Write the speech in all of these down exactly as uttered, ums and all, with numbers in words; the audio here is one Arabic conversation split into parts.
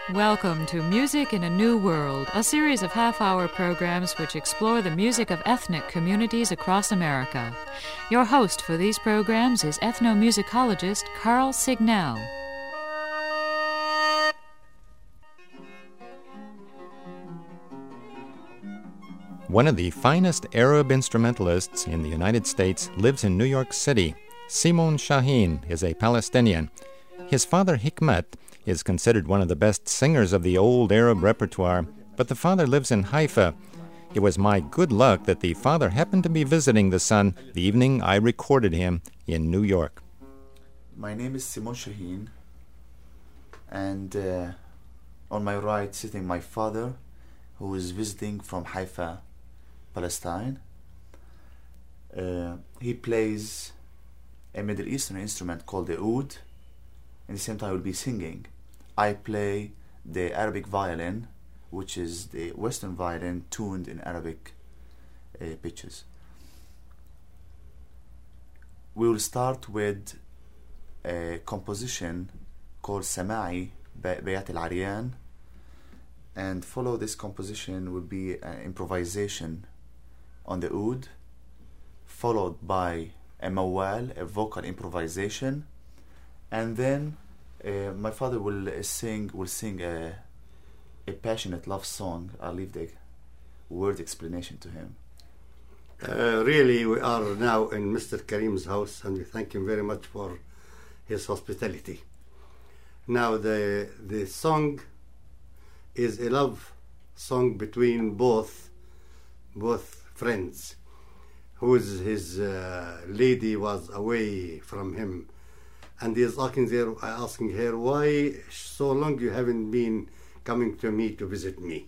Welcome to Music in a New World, a series of half-hour programs which explore the music of ethnic communities across America. Your host for these programs is ethnomusicologist Carl Signell. One of the finest Arab instrumentalists in the United States lives in New York City. Simon Shaheen is a Palestinian. His father, Hikmet, is considered one of the best singers of the old Arab repertoire, but the father lives in Haifa. It was my good luck that the father happened to be visiting the son the evening I recorded him in New York. My name is Simon Shaheen, and uh, on my right sitting my father, who is visiting from Haifa, Palestine. Uh, he plays a Middle Eastern instrument called the oud. At the same time, I will be singing. I play the Arabic violin, which is the Western violin tuned in Arabic uh, pitches. We will start with a composition called Sama'i Bayat al-Aryan, and follow this composition will be an improvisation on the oud, followed by a mawal, a vocal improvisation, and then uh, my father will uh, sing will sing a, a passionate love song. I'll leave the word explanation to him. Uh, really, we are now in Mister Karim's house, and we thank him very much for his hospitality. Now, the the song is a love song between both both friends, whose his uh, lady was away from him, and he is asking there, asking her, why so long you haven't been coming to me to visit me?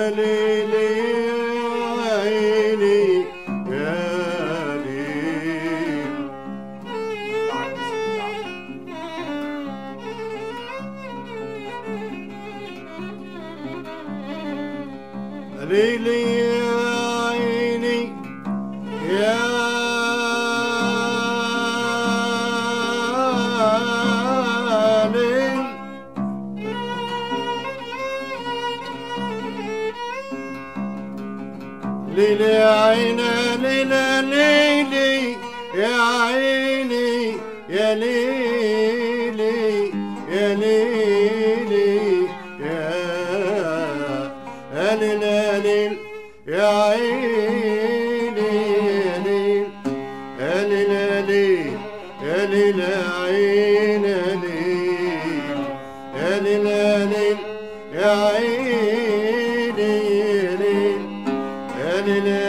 ليلي عيني يا ليل ليلي عيني يا ليلي عينا ليلى ليلي يا عيني يا ليلي يا ليلي يا ليلى ليل يا عيني يا ليل يا ليلى ليل يا ليلى عينا ليل يا ليلى ليل يا عيني يا ليل يا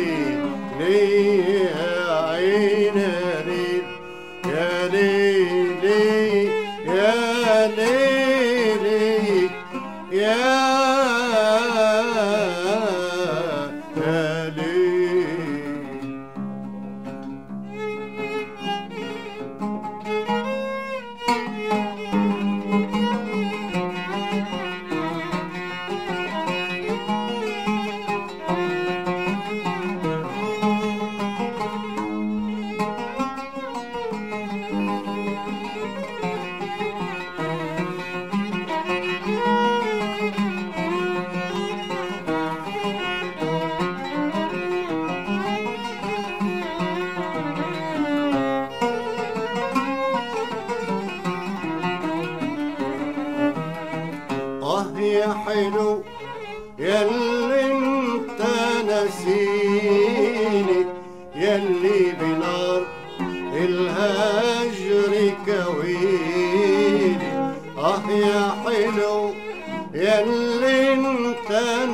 حلو ياللي انت نسيني ياللي بنار الهجر كويني اه يا حلو ياللي انت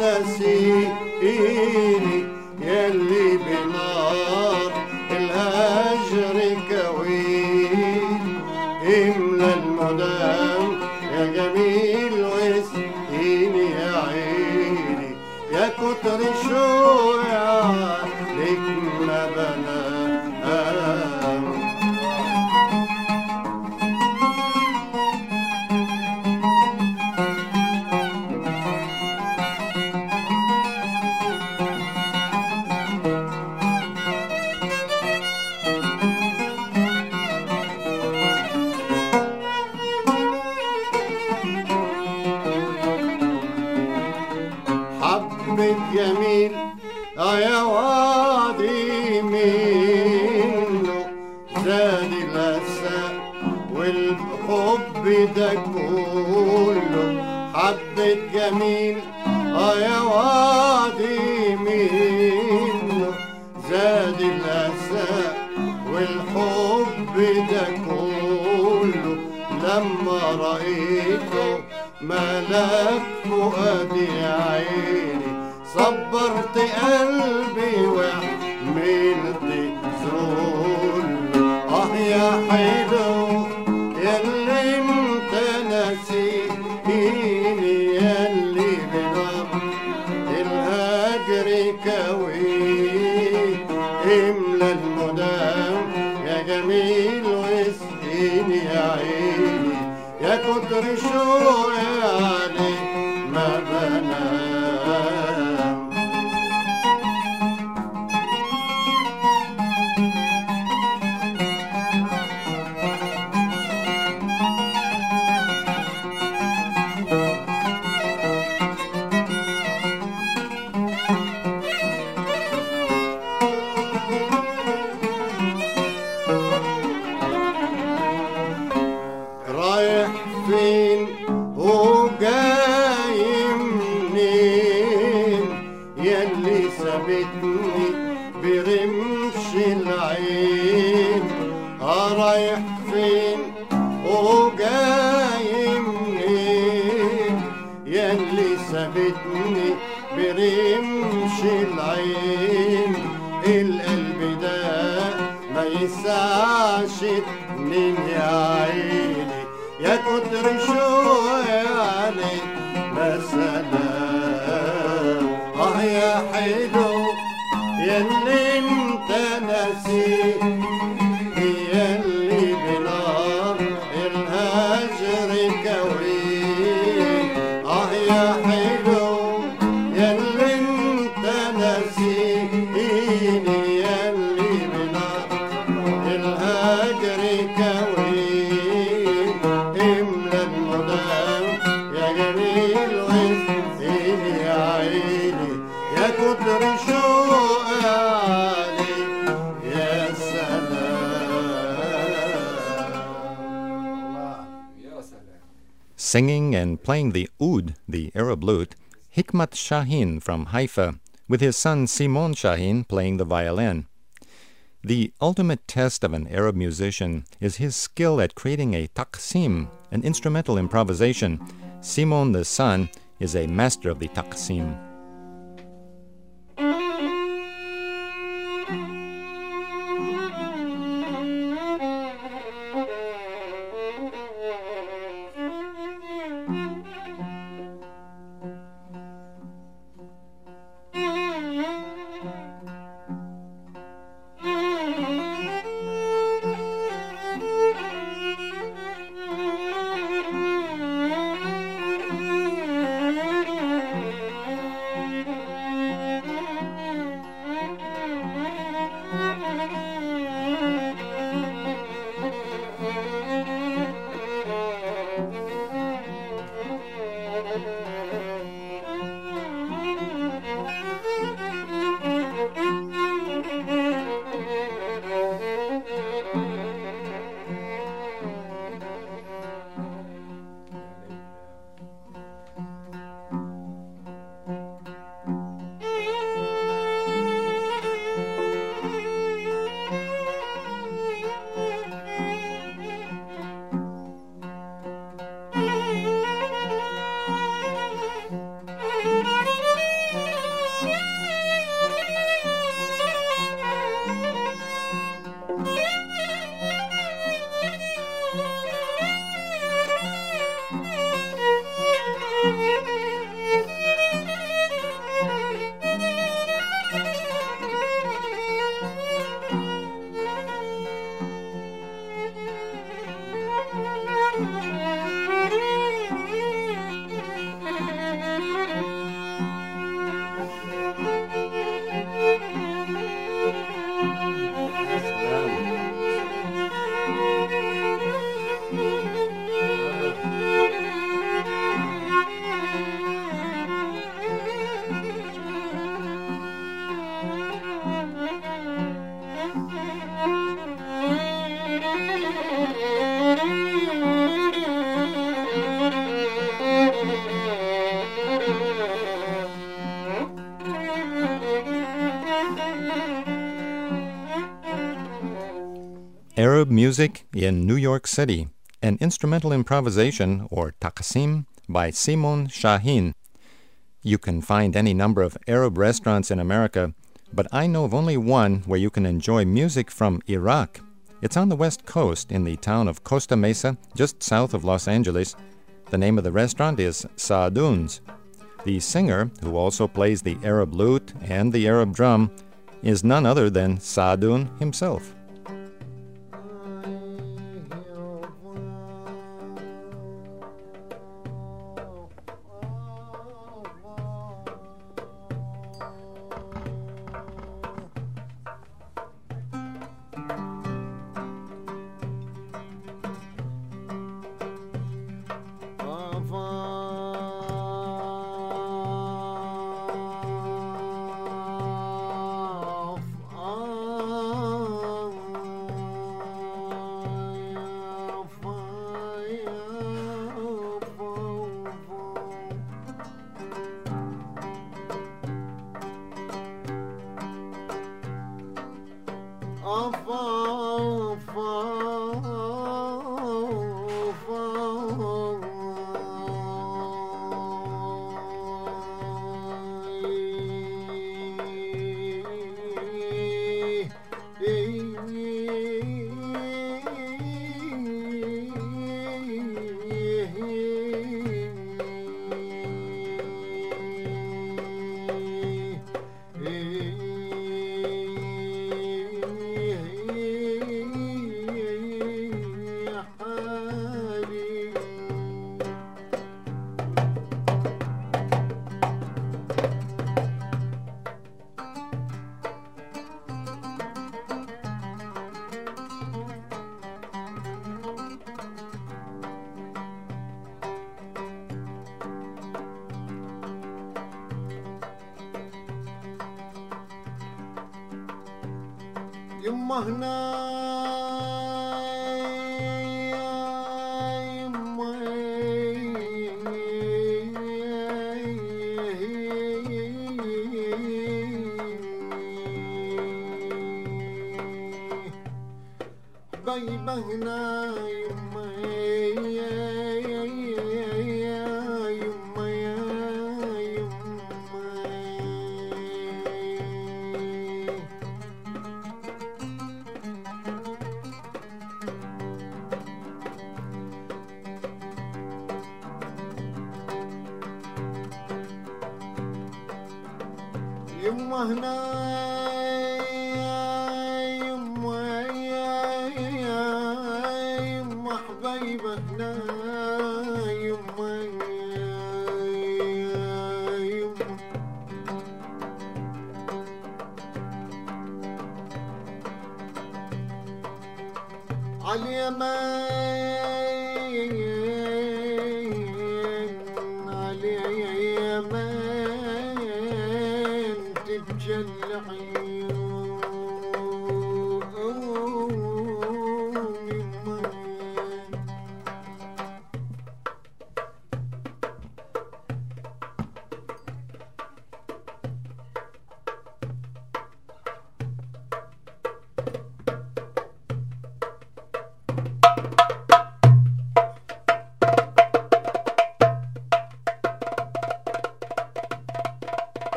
نسيني ياللي بنار الهجر كويني املى المدام يا جميل واسقيني يا عيني يا كتر شوقي عليك ما بنام جميل يا وادي منه زاد الأسى والحب ده كله حبة جميل يا وادي منه زاد الأسى والحب ده كله لما رأيته ملك فؤادي عيني صبرت قلبي وحملت ذل اه يا حلو ياللي انت نسيني ياللي بنار الهجر كوي املى المدام يا جميل واسقيني يا عيني يا كتر شوقي عليك ما بنام رايح فين وجاي منين ياللي سابتني برمش العين رايح فين وجاي منين ياللي سابتني برمش العين القلب ده ما يسعش اتنين يا عيني يا كتر شوقي عليك ما سلام حلو يلي انت نسيه يلي بنار الهجر كويه اه يا حلو يلي انت نسيني يلي بنار الهجر كويه املا المدام يا جميل وسيني يا عيني يا كتر شوق عليك يا سلام. Singing and playing the oud, the Arab lute, Hikmat Shahin from Haifa, with his son Simon Shahin playing the violin. The ultimate test of an Arab musician is his skill at creating a taqsim, an instrumental improvisation. Simon, the son, is a master of the taqsim. Arab music in New York City, an instrumental improvisation, or taqsim, by Simon Shahin. You can find any number of Arab restaurants in America, but I know of only one where you can enjoy music from Iraq. It's on the west coast in the town of Costa Mesa, just south of Los Angeles. The name of the restaurant is Saadoun's. The singer, who also plays the Arab lute and the Arab drum, is none other than Saadoun himself. Oh يما هنا حبيبة هنا يما يما هنا يما يما حبيبة هنا يما يما عاليمين عاليمين تبجل عيون يما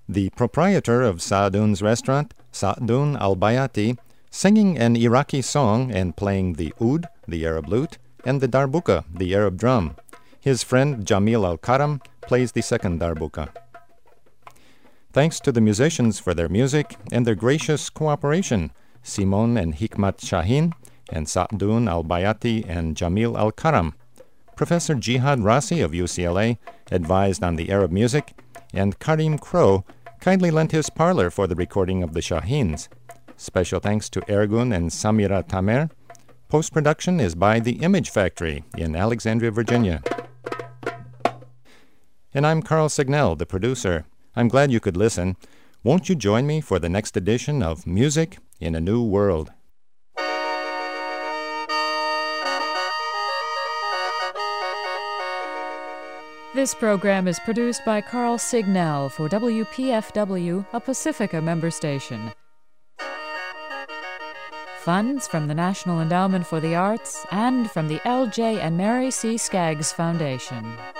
the proprietor of Sa'adun's restaurant, Sa'adun Al-Bayati, singing an Iraqi song and playing the oud, the Arab lute, and the darbuka, the Arab drum. His friend Jamil Al-Karam plays the second darbuka. Thanks to the musicians for their music and their gracious cooperation, Simon and Hikmat Shaheen, and Sa'adun Al-Bayati and Jamil Al-Karam. Professor Jihad Rasi of U C L A advised on the Arab music, and Karim Crow kindly lent his parlor for the recording of the Shaheens. Special thanks to Ergun and Samira Tamer. Post-production is by The Image Factory in Alexandria, Virginia. And I'm Carl Signell, the producer. I'm glad you could listen. Won't you join me for the next edition of Music in a New World? This program is produced by Carl Signell for W P F W, a Pacifica member station. Funds from the National Endowment for the Arts and from the L J and Mary C. Skaggs Foundation.